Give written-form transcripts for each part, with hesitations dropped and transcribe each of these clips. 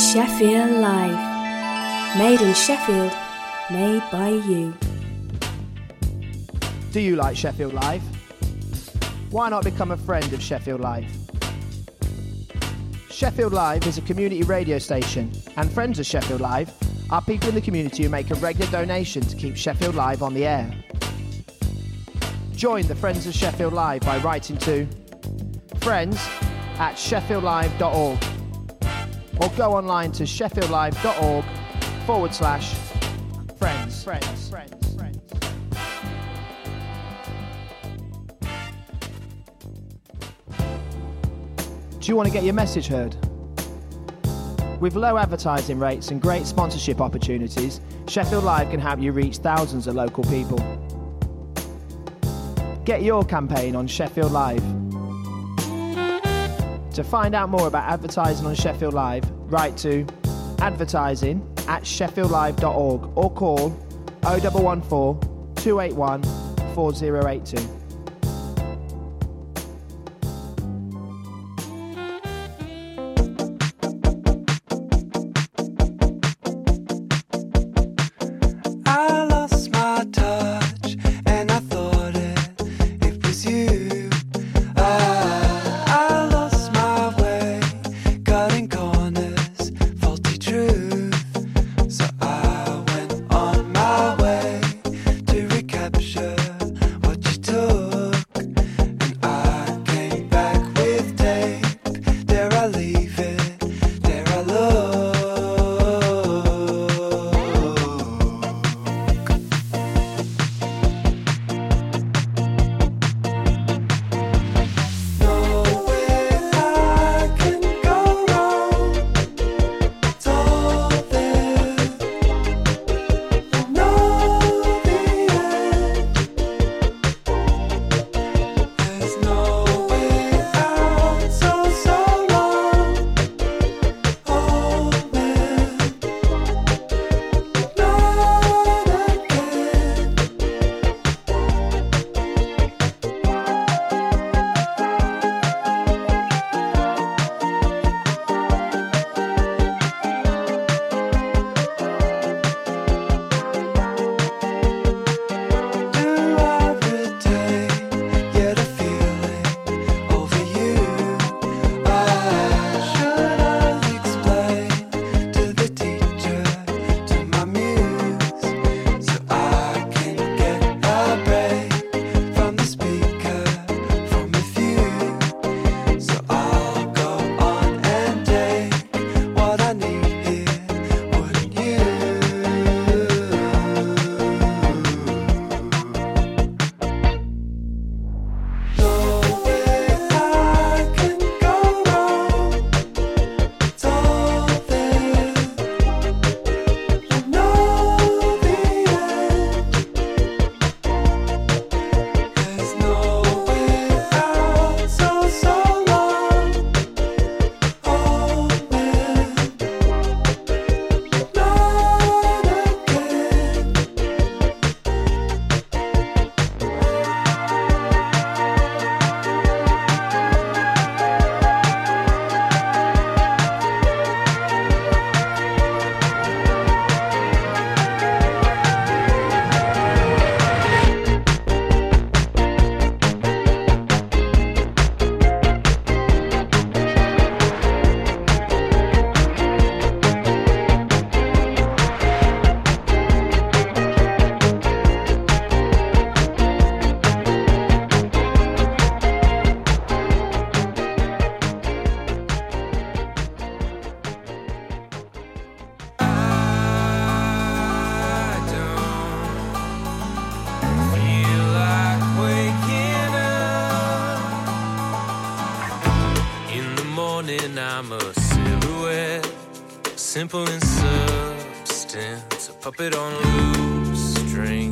Sheffield Live. Made in Sheffield, made by you. Do you like Sheffield Live? Why not become a friend of Sheffield Live? Sheffield Live is a community radio station, and friends of Sheffield Live are people in the community who make a regular donation to keep Sheffield Live on the air. Join the Friends of Sheffield Live by writing to friends@sheffieldlive.org or go online to sheffieldlive.org/friends. Do you want to get your message heard? With low advertising rates and great sponsorship opportunities, Sheffield Live can help you reach thousands of local people. Get your campaign on Sheffield Live. To find out more about advertising on Sheffield Live, write to advertising@sheffieldlive.org or call 0114 281 4082. Simple in substance, a puppet on loose string.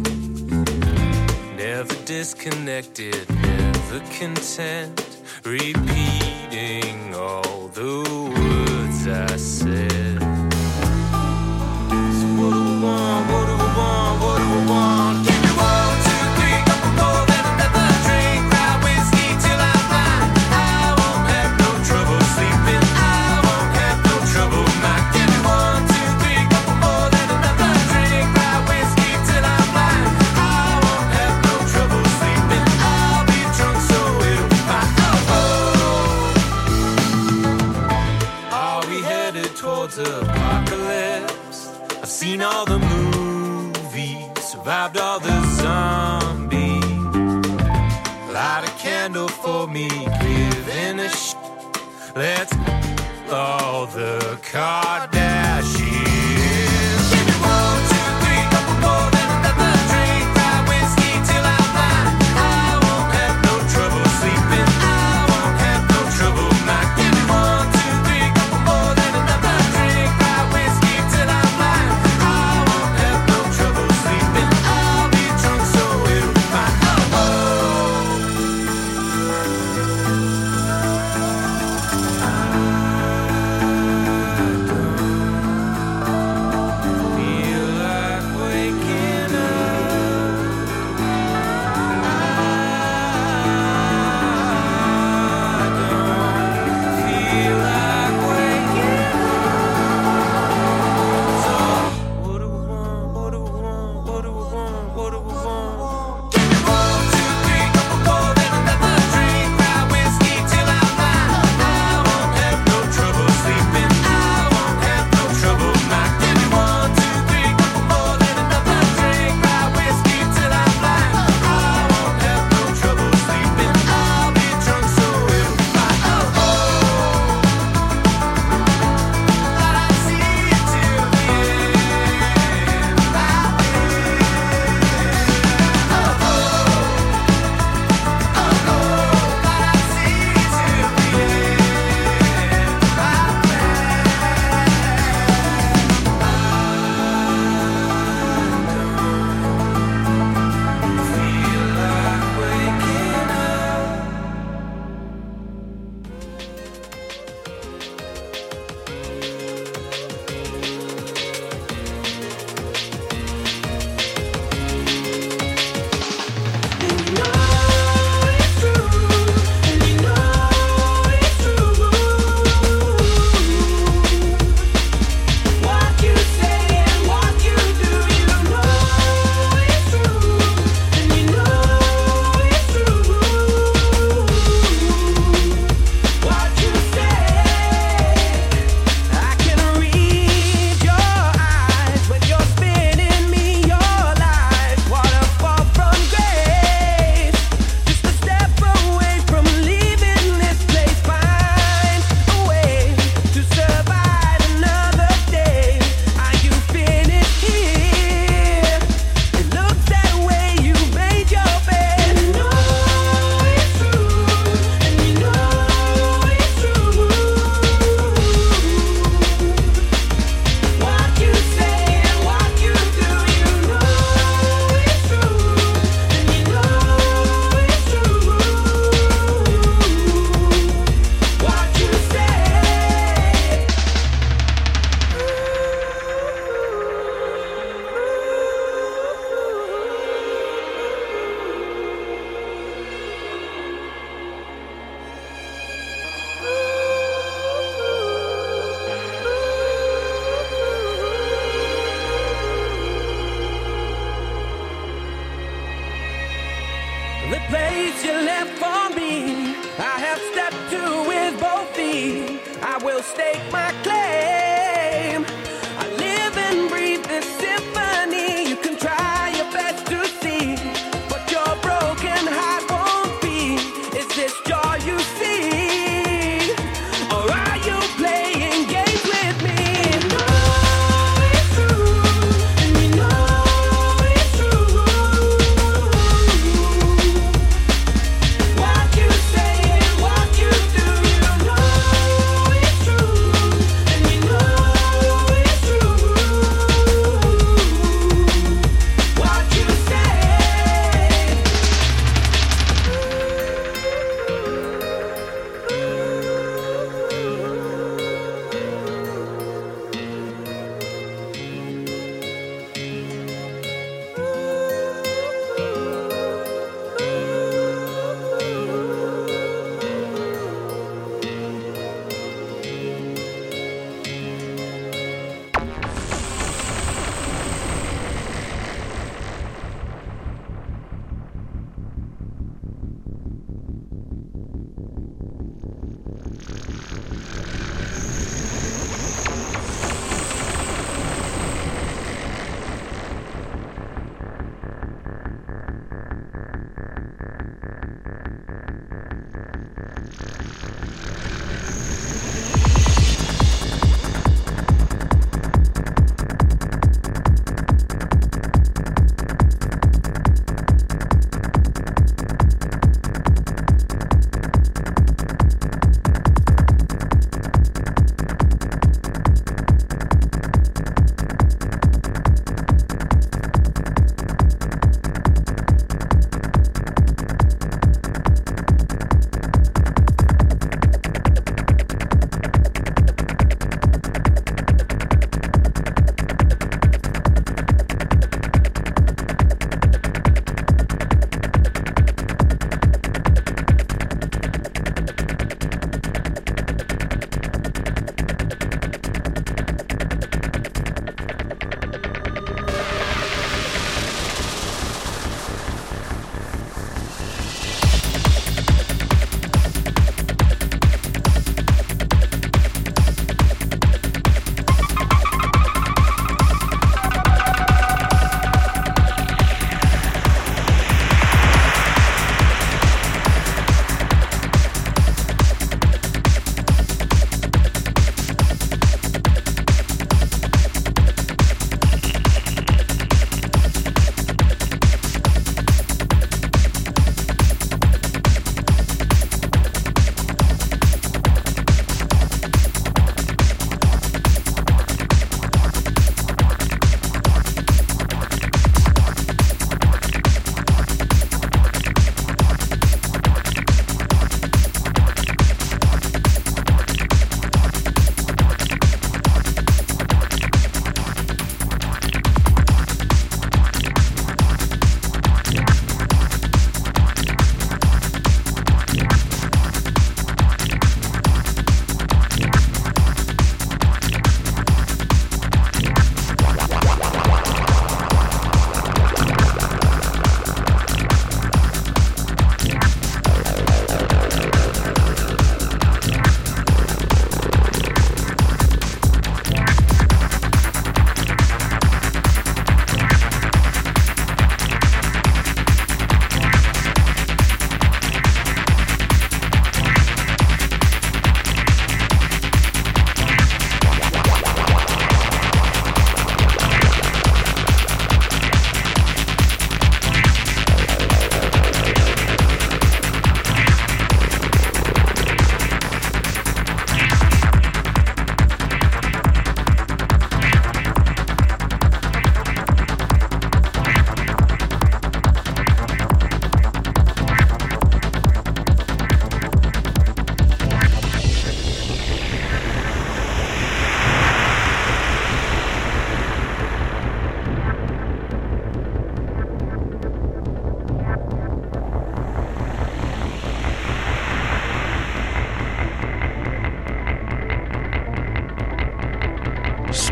Never disconnected, never content, repeating all the words I said. So what do we want, what do we want, what do we want? Give me 1, 2, 3, couple more than another drink. Cry whiskey till I die. I won't have no trouble sleeping. I won't have no trouble not getting. towards apocalypse. I've seen all the movies, survived all the zombies. Light a candle for me, giving a let's all the Kardashians. Give me 1, 2, 3, couple more than another drink. Dry whiskey till I'm blind. I won't have no trouble sleeping. I won't have no trouble not. Give me 1, 2, 3, couple more than another drink. Dry whiskey till I'm blind. I won't have no trouble sleeping. I'll be drunk so it'll be fine. The place you left for me, I have stepped to with both feet. I will stake my claim. I live and breathe this symphony. You can try your best to see, but your broken heart won't be. Is this joy you see, or are you playing games with me? You know it's true, and you know it's true. What you say and what you do, you know it's true, and you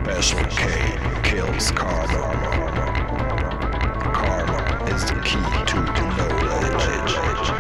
Special K kills karma. Karma is the key to knowledge.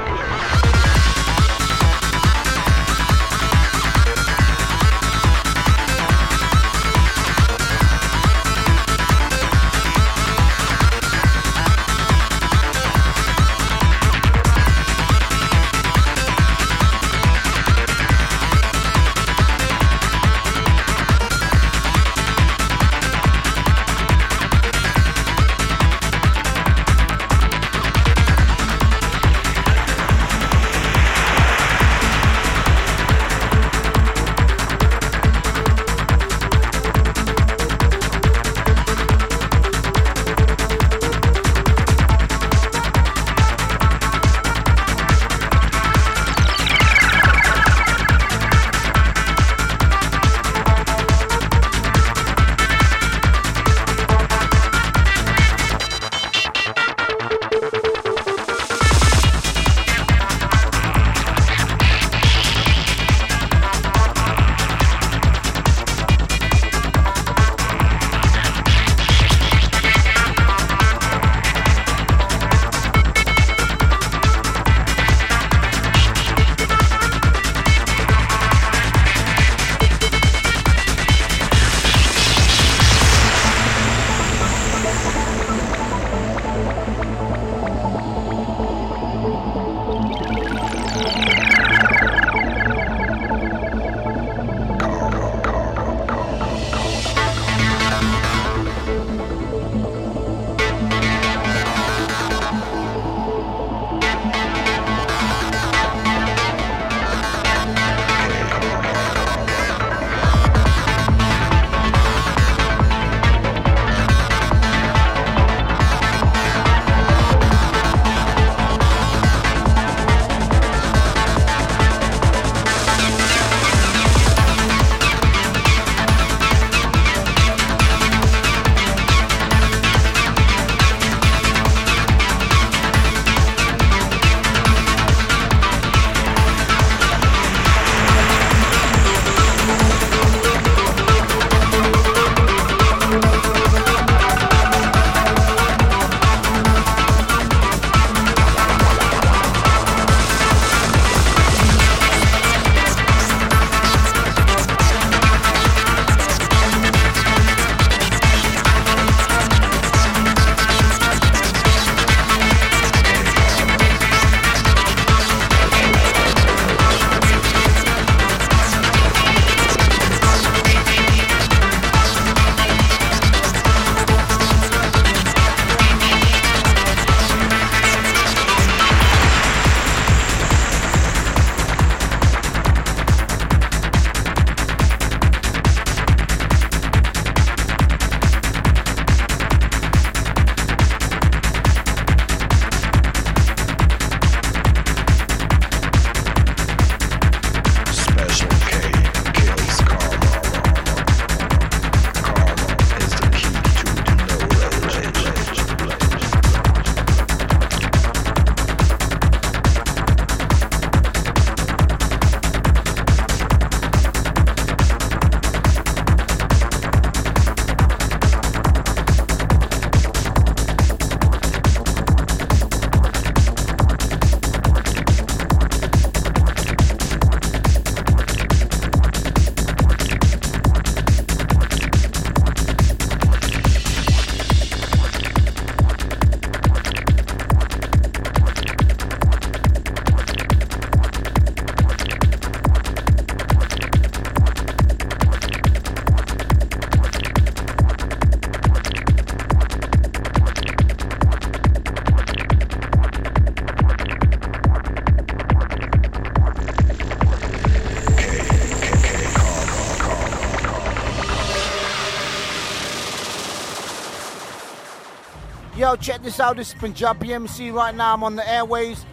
Yo, check this out. This is Punjabi MC right now. I'm on the airways,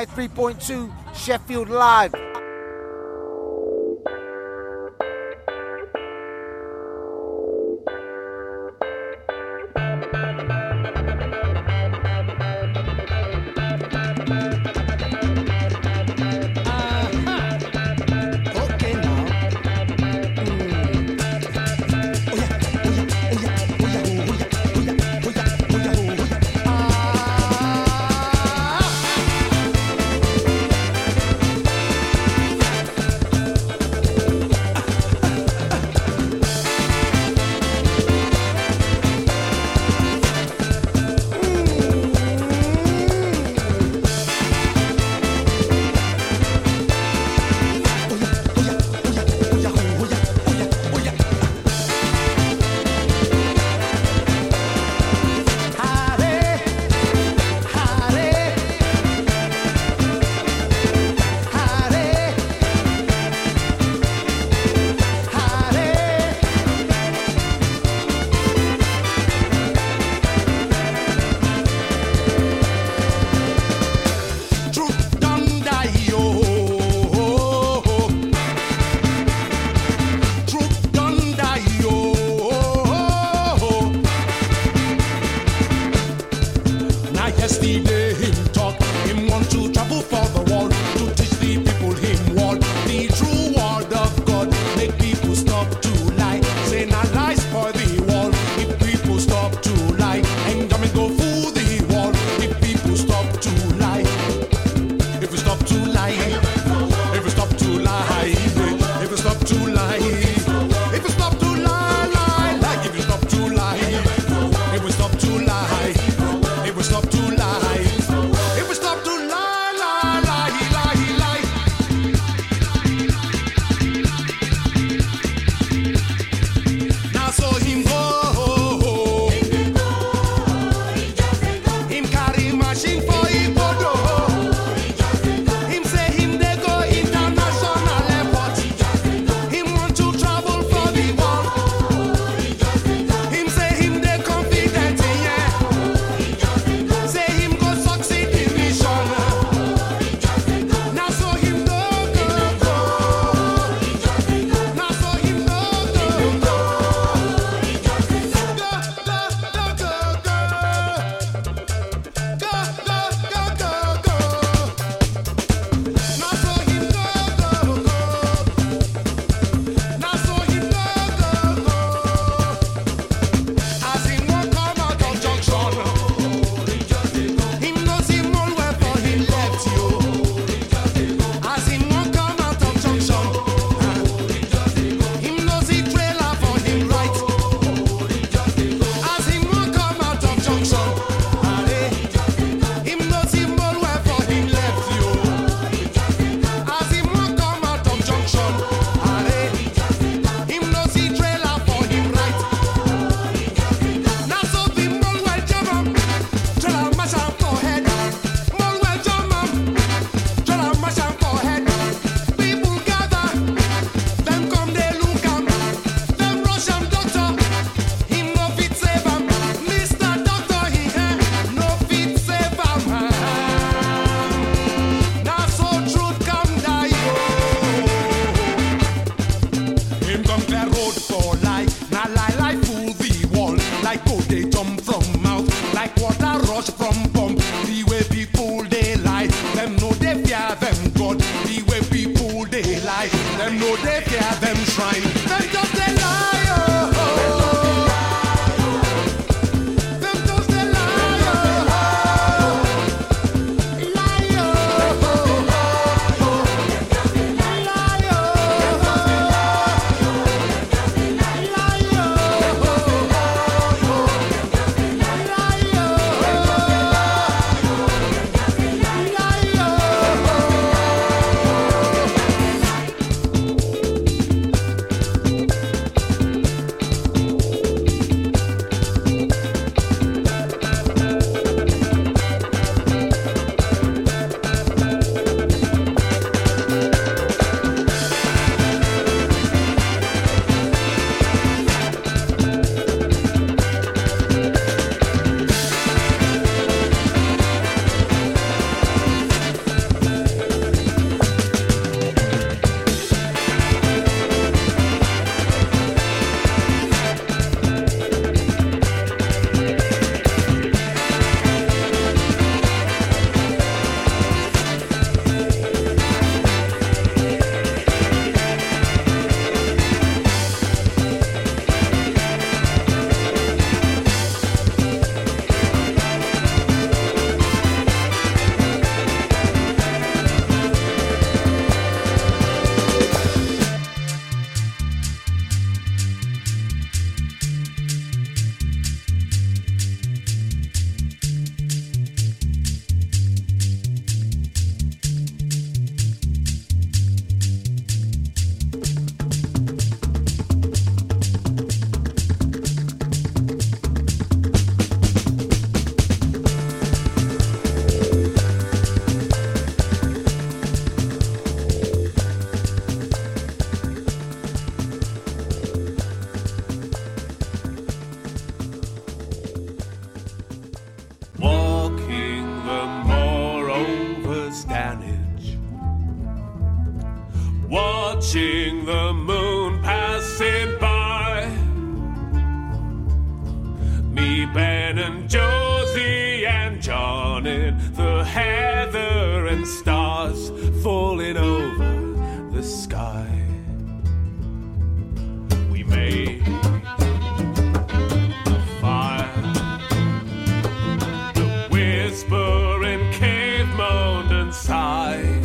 93.2 Sheffield Live. crime. Them does they lie, oh. Them does they lie, oh. Lie, oh. Lie, watching the moon passing by. Me, Ben and Josie and John in the heather and stars falling over the sky. We made a fire. The whispering cave moaned and sighed.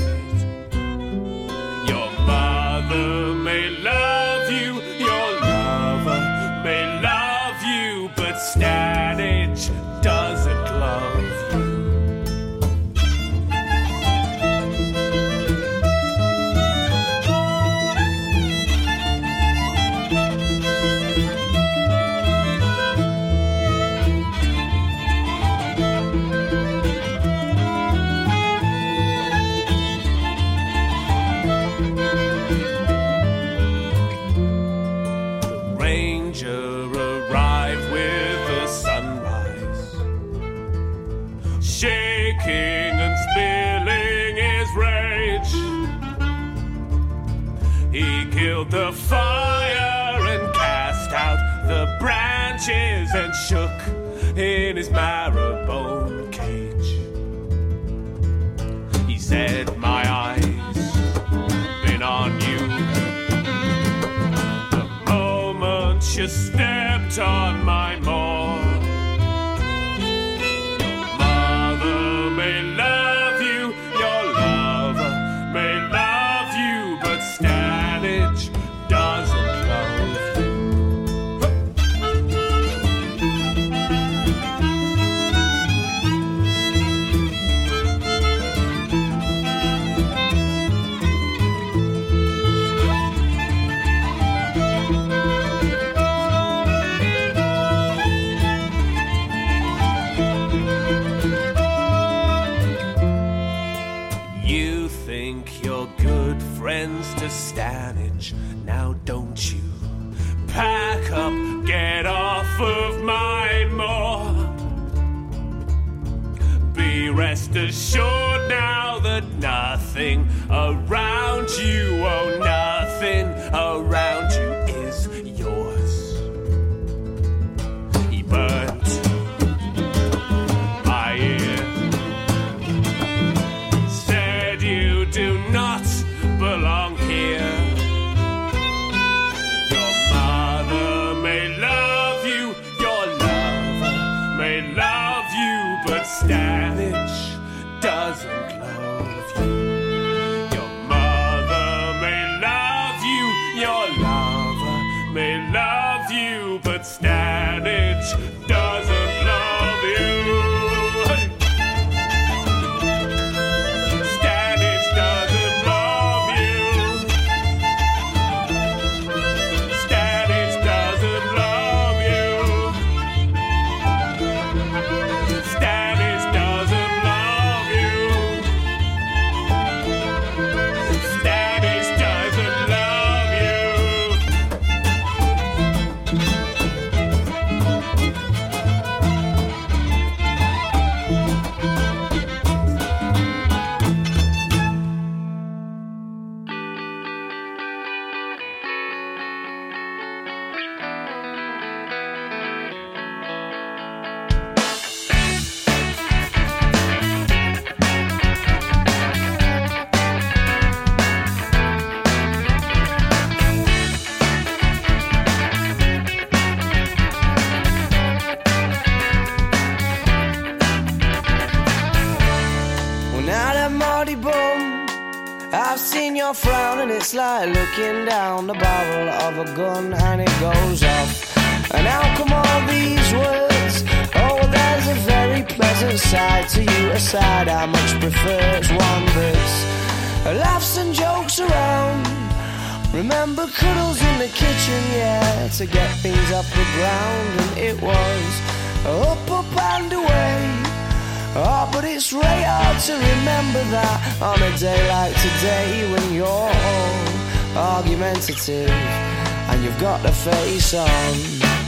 Your mother may love you, your lover may love you, but Stanage doesn't love you. Shaking and spilling his rage, he killed the fire and cast out the branches and shook in his marrow-bone cage. He said, my eyes been on you the moment you stepped on my moor. May love you, your lover may love you, but Stanage doesn't love friends to Stanage, now don't you pack up, get off of my moor. Be rest assured now that nothing around you, oh nothing around you is yours. He burnt my ear, said you do not belong here. you, but Stanage doesn't love you. Hey! Stanage doesn't love you. Stanage doesn't love you. Stanage doesn't love you. Stanage doesn't love you. Well, now that Marty bum, I've seen your frown and it's like looking down the barrel of a gun and it goes off. And how come all these words? Oh, there's a very pleasant side to you, a side I much prefer. It's one that's laughs and jokes around. Remember cuddles in the kitchen, yeah, to get things off the ground. And it was up, up and away. Oh, but it's right hard to remember that on a day like today when you're all argumentative and you've got the face on.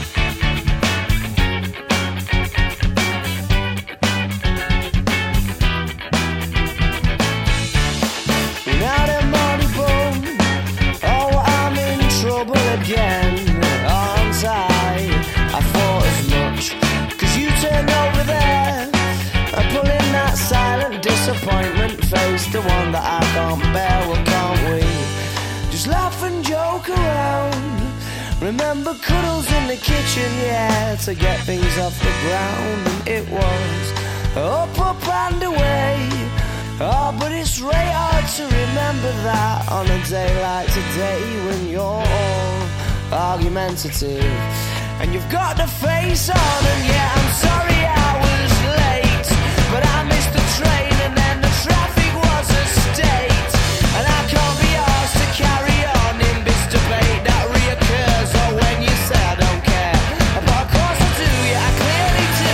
Now that money boom, oh, I'm in trouble again, aren't I? I thought as much, 'cause you turned over there and pulling that silent disappointment face, the one that I can't bear. Well, can't we just laugh and joke around? Remember cuddles in the kitchen, yeah, to get things off the ground. And it was up, up and away. Oh, but it's right hard to remember that on a day like today when you're all argumentative and you've got the face on. And yeah, I'm sorry I was late, but I missed the train and then the traffic was a state. And I can't be asked to carry on in this debate that reoccurs. Or when you say I don't care, but of course I do, yeah, I clearly do.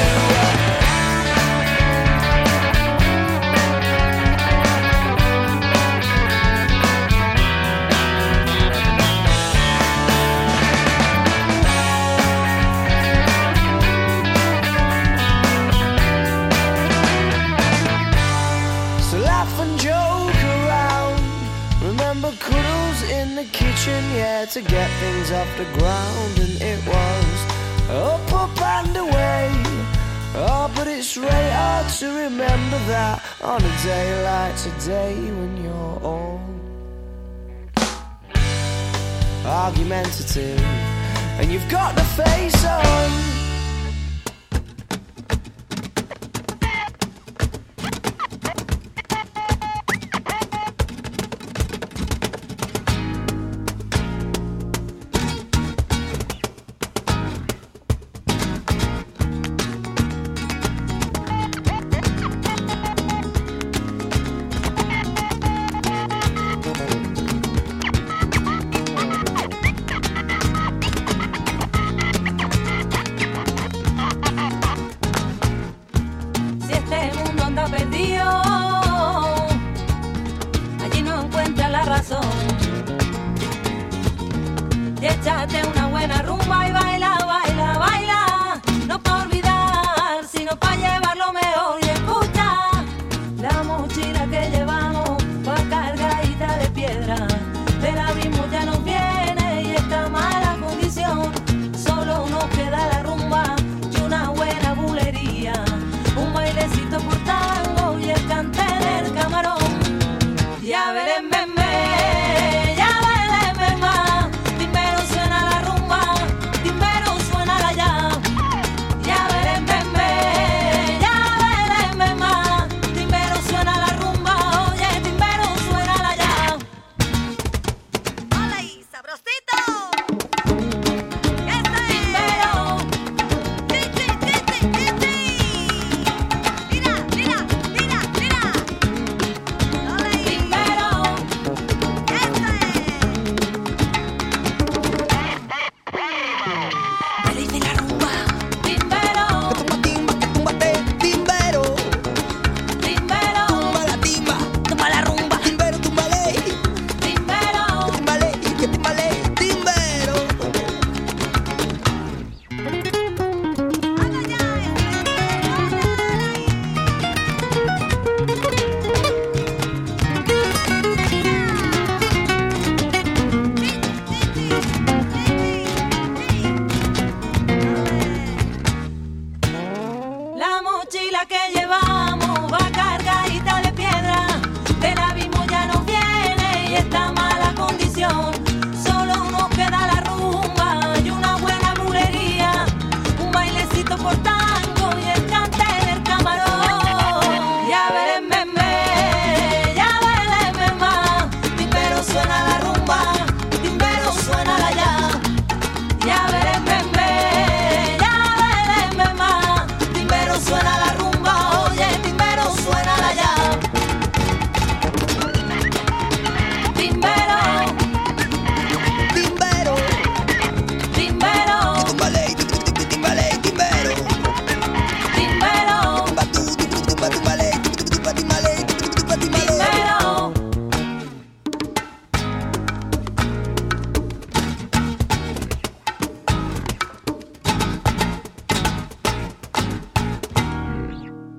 So laugh and joke around. Remember cuddles in the kitchen, yeah, to get things off the ground. And it was up, up and away. Oh, but it's right hard to remember that on a day like today when you're all argumentative and you've got the face on.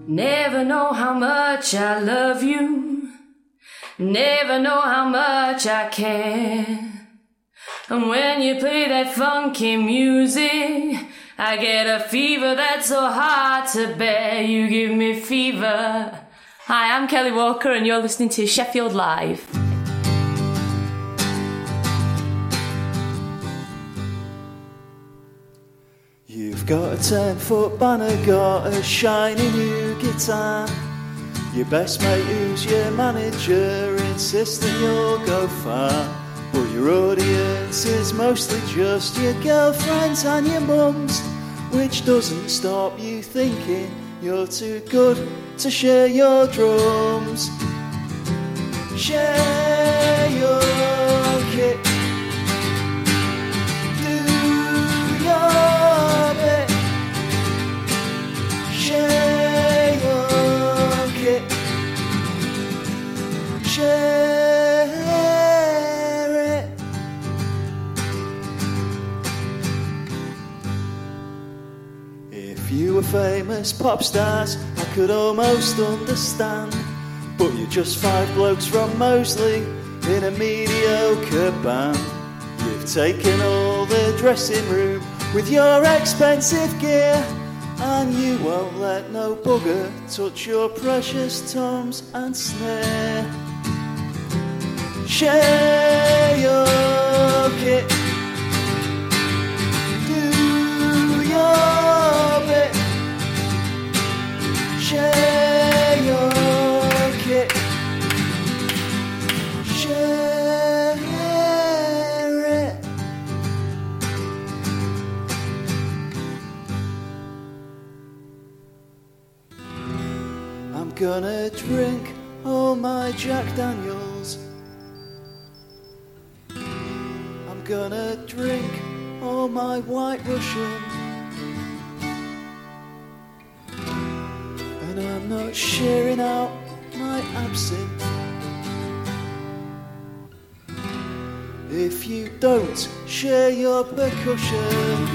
Never know how much I love you. Never know how much I care. And when you play that funky music, I get a fever that's so hard to bear. You give me fever. Hi, I'm Kelly Walker and you're listening to Sheffield Live. You've got a 10-foot banner, got a shiny new guitar. Your best mate who's your manager insists that you'll go far. But your audience is mostly just your girlfriends and your mums, which doesn't stop you thinking you're too good to share your drums. Share your kit. Do your bit. Share your kit. Share it. If you were famous pop stars, I could almost understand. But you're just 5 blokes from Moseley in a mediocre band. You've taken all the dressing room with your expensive gear, and you won't let no bugger touch your precious toms and snare. Share your kit. Do your bit. Share your kit. Share it. I'm gonna drink all my Jack Daniels. I'm gonna drink all my White Russian. And I'm not sharing out my absinthe. If you don't share your percussion,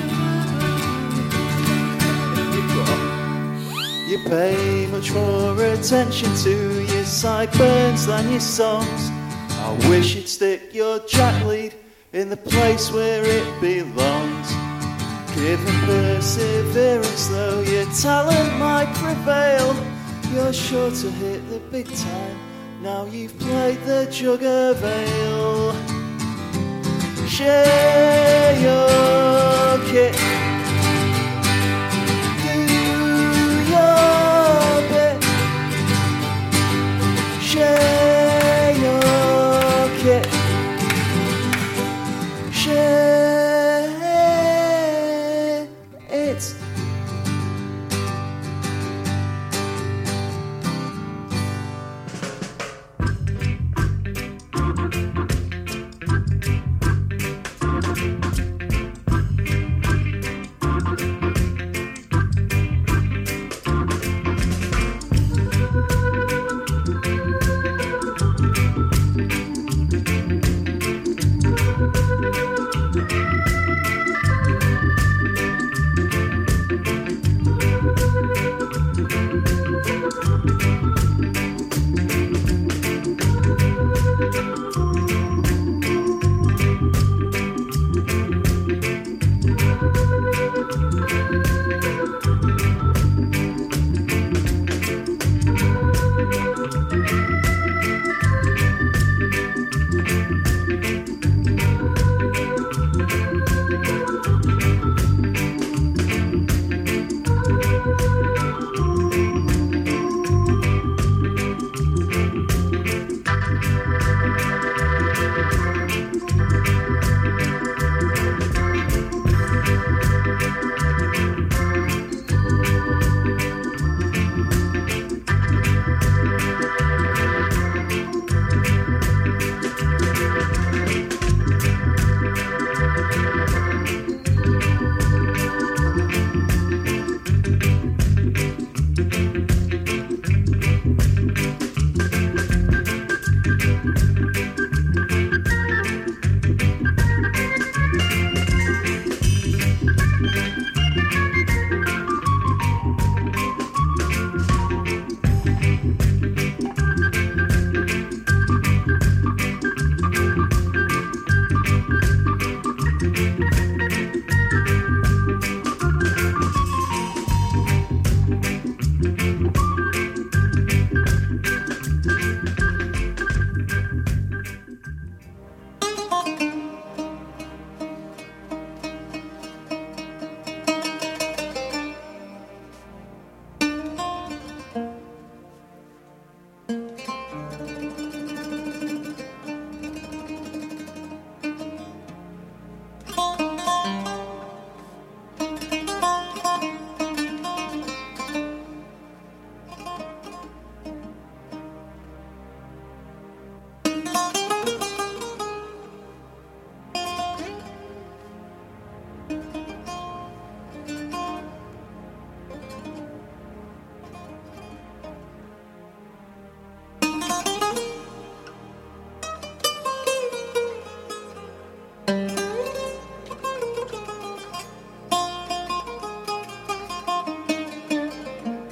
you pay much more attention to your sideburns than your songs. I wish you'd stick your jack lead in the place where it belongs. Given perseverance, though, your talent might prevail. You're sure to hit the big time now you've played the jug of ale. Share your kit. Do your bit. Share your kit. Share it.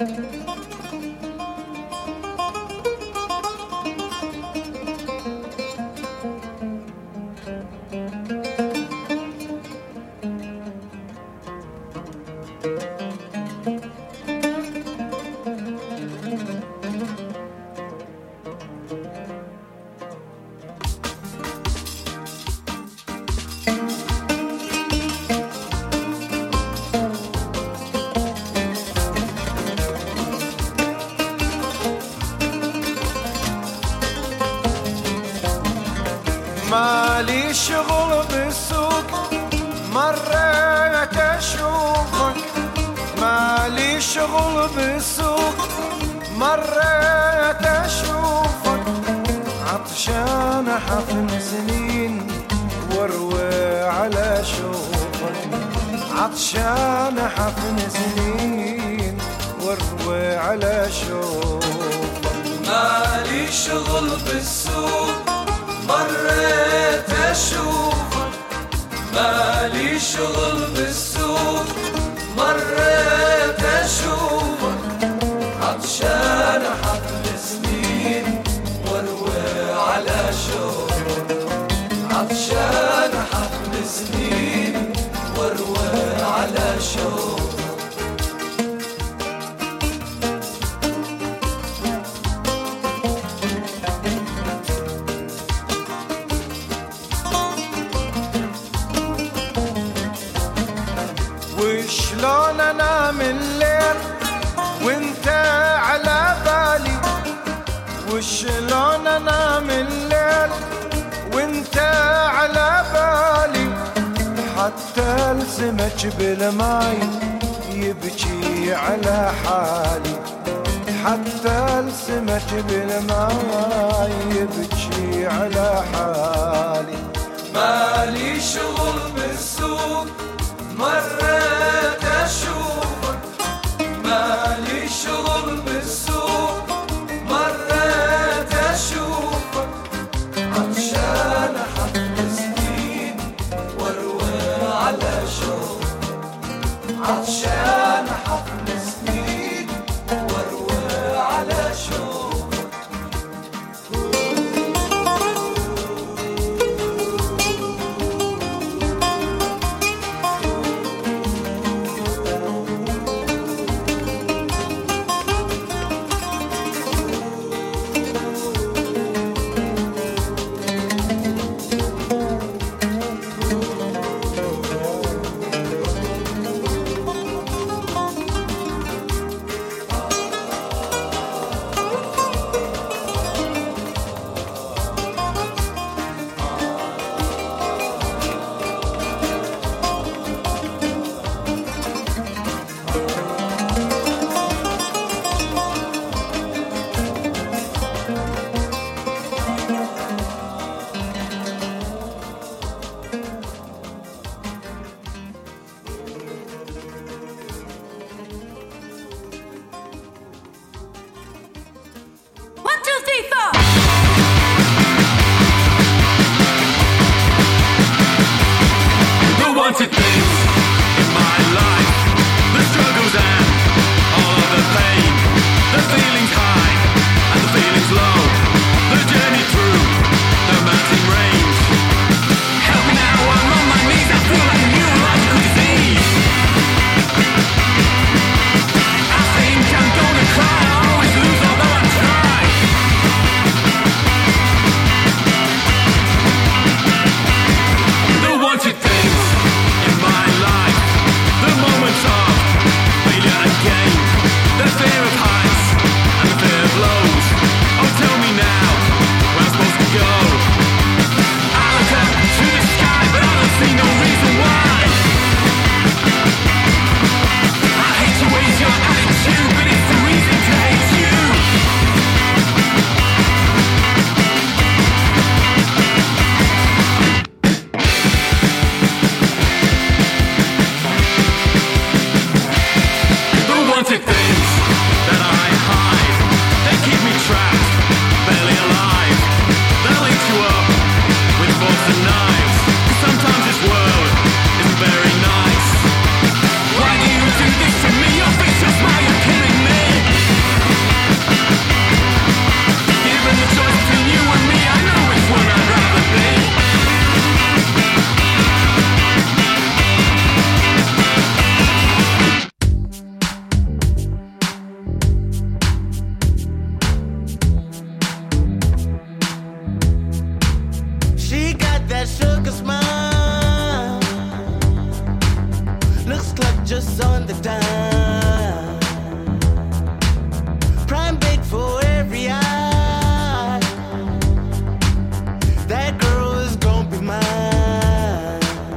مالي شغل بالسوق مريت اشوفك مالي شغل بالسوق مريت اشوفك عطشان حفن سنين واروي على شوفك عطشان حفن سنين واروي على شوفك مالي شغل بالسوق مريت اشوفك مالي شغل بالسوق مريت اشوفك عطشان حفل سنين واروي على شوفك عطشان حفل سنين واروي على شوفك وشلون انام الليل وانت على بالي وشلون انام الليل وانت على بالي حتى السمك بالماي يبكي على حالي حتى السمك بالماي يبكي على حالي مالي شغل بالسوق مريت اشوفك مالي شغل بالسوق مريت اشوفك عطشان حفل سنين واروي على شوفك عطشان حفل سنين واروي على شوفك Looks like just on the dime. Prime bait for every eye. That girl is gonna be mine.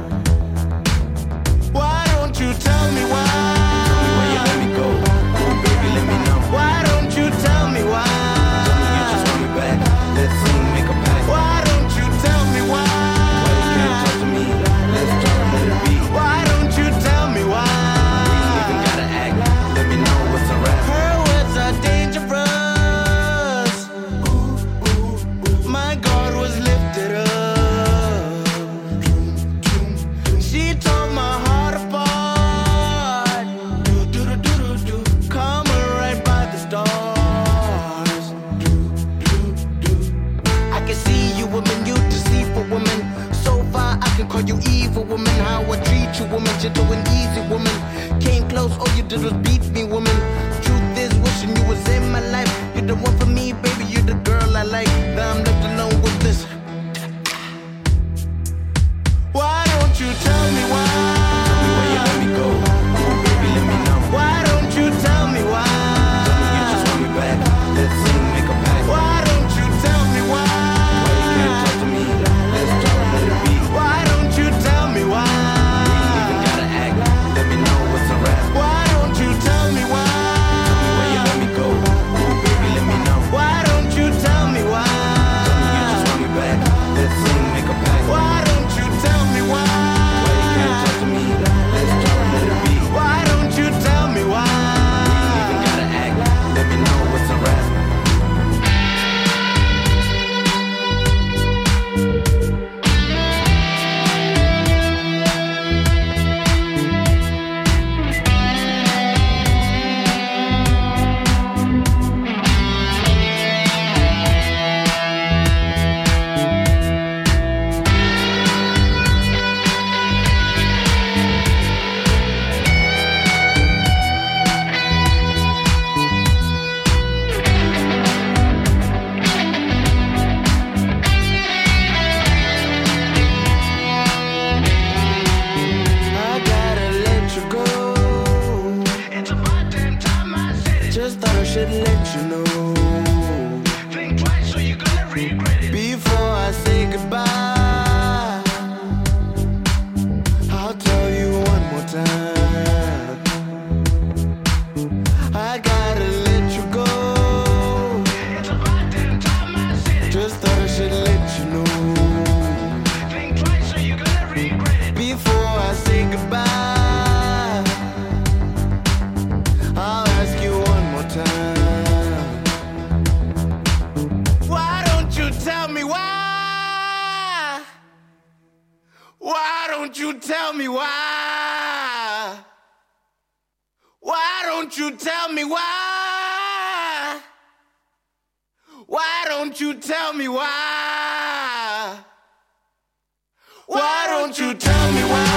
Why don't you tell me why? Tell me why you let me go. Oh baby, let me know. Why don't you tell me why? Tell me you just want me back. Let's make a pact. Why don't you tell me why? Why you can't talk to me? Let's talk, let it be. Why don't you tell me why? We ain't even gotta act. Let me know what's a rap. Her words are dangerous. My guard was lifted up. She tore my heart apart. Calm her right by the stars. I can see you woman, you deceitful woman. So far I can call you evil woman. How I treat you woman, gentle and easy woman. Came close, all you did was beat me woman. Truth is wishing you was in my life. You're the one for me, baby, you're the girl I like. Now I'm left alone with this. Why don't you tell me why? Tell me why you let me go. Oh baby, let me know. Why don't you tell me why? Tell me you just want me back. Let's make a pact. Why don't you tell me why? Why you can't talk to me? Let's talk, let it be. Why don't you tell me why? We ain't even gotta act. Let me know what's a rap. Why don't you tell me why? Tell me why you let me go. Oh baby, let me know. Why don't you tell me why? Tell me you just want me back. Let's make a pact. Why don't you tell me why? Why you can't talk to me? Let's talk, let it be. Why don't you tell me why? We ain't even gotta act. Let me know what's a rap. I gotta let you go. It's about damn time I said it. Just thought I should let you know. Think twice or you're gonna regret it. Before I say goodbye, I'll tell you one more time. I gotta let you go. It's about damn time I said it. Just thought I should let you know. Think twice or you're gonna regret it. Before I say goodbye, I'll ask you one more time. Why don't you tell me why? Why don't you tell me why? Why don't you tell me why? Why don't you tell me why? Why don't you tell me why?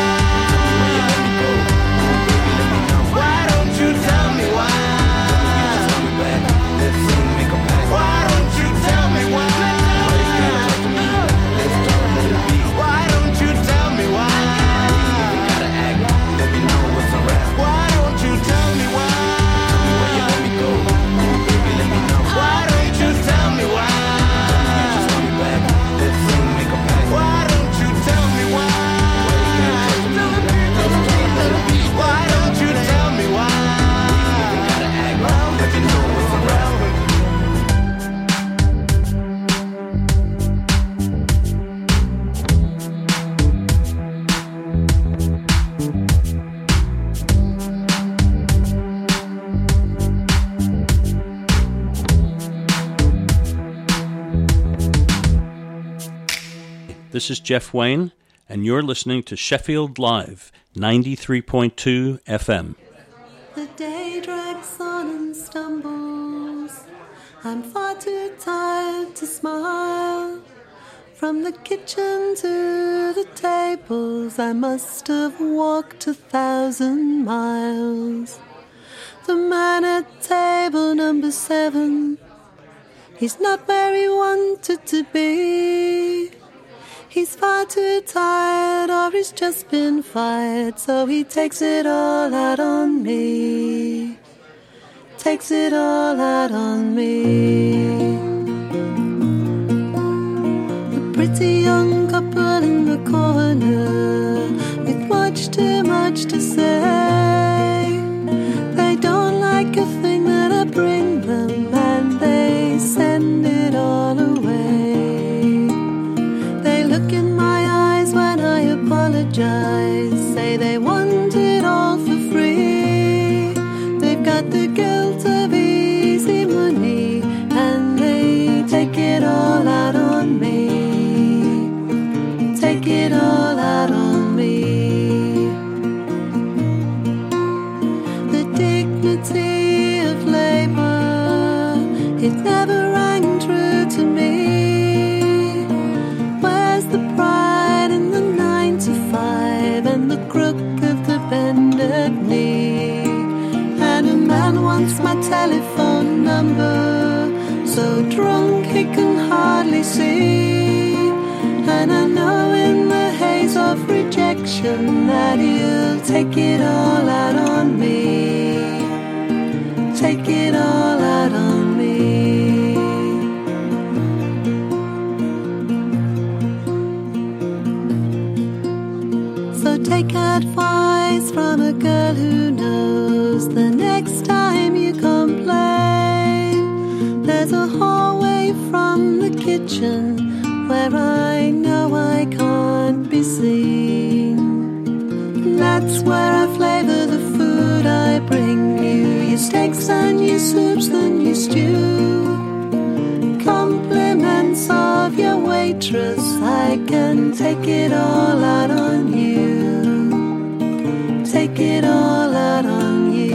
Why don't you tell me why? Why don't you tell me why? Why don't you tell me why? Why don't you tell me why? Why don't you tell me why? Why don't you tell me why? Why don't you tell me why? This is Jeff Wayne, and you're listening to Sheffield Live, 93.2 FM. The day drags on and stumbles. I'm far too tired to smile. From the kitchen to the tables, I must have walked 1,000 miles. The man at table number 7, he's not where he wanted to be. He's far too tired, or he's just been fired, so he takes it all out on me. Takes it all out on me. The pretty young couple in the corner, with much too much to say. They don't like a thing that I bring them, and they send it all away. They look in my eyes when I apologize, say they want it all for free. They've got the guilt of easy money, and they take it all out on me. Take it all out on me. The dignity of labor, it never rang true to me. Where's the pride in the 9 to 5 and the crook of the bended knee? And a man wants my telephone number, so drunk he can hardly see. And I know in the haze of rejection that he'll take it all out on me. Take it all out on me. So take advice from a girl who knows the next time you complain, there's a hallway from the kitchen where I know I can't be seen. That's where I flavor the food I bring you, your steaks and your soups and your stew. Compliments of your waitress, I can take it all out on you. Take it all out on you.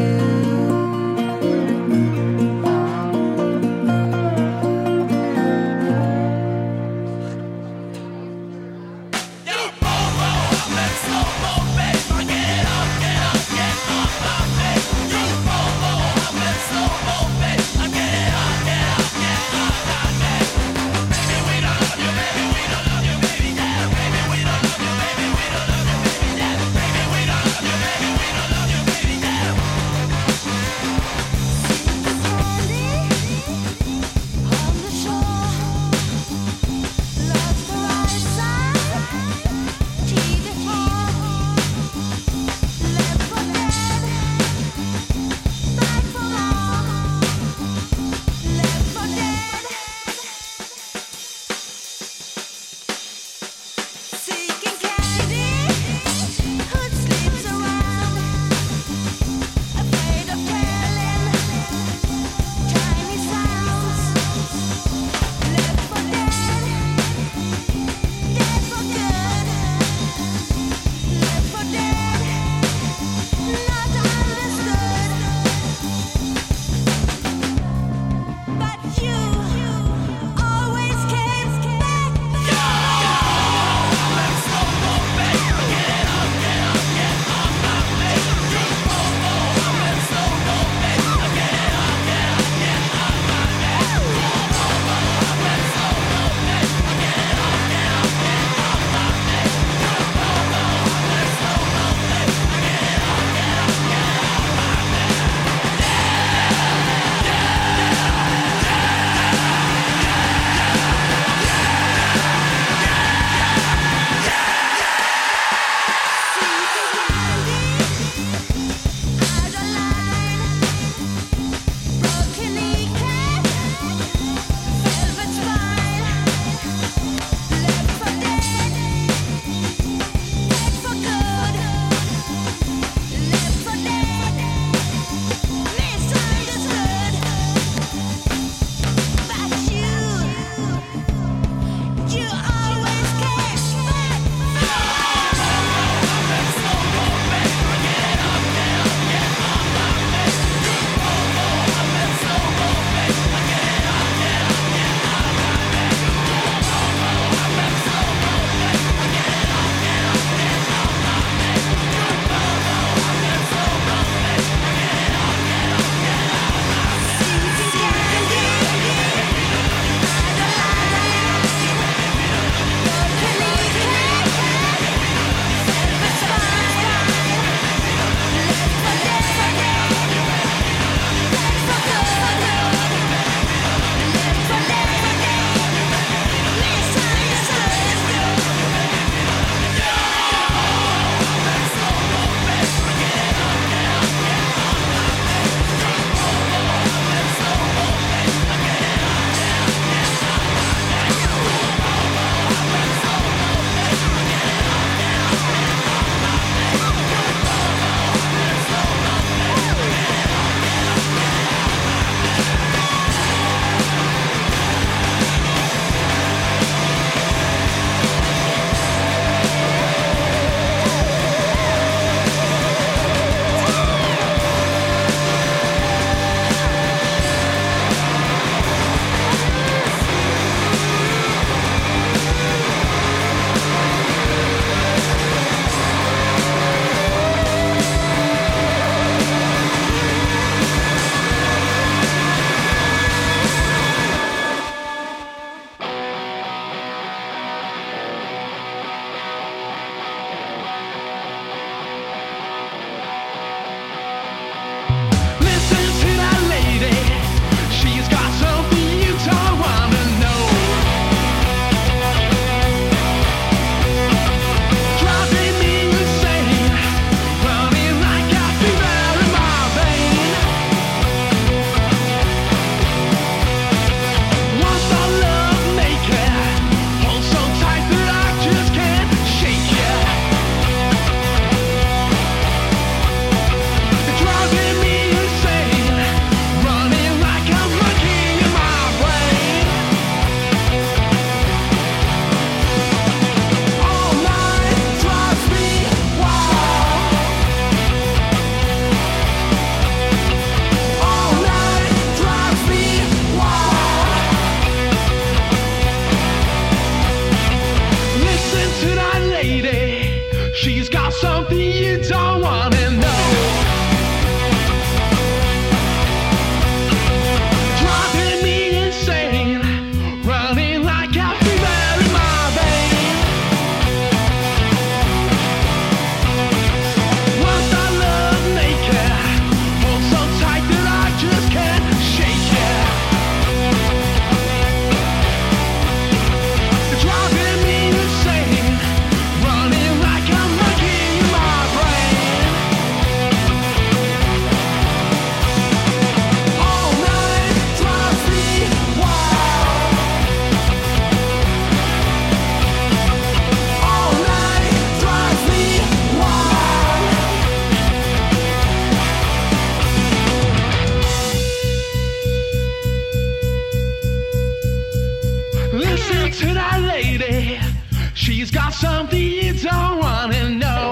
about something you don't want to know.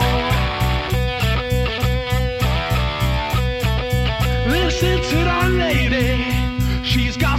Listen to that lady, she's got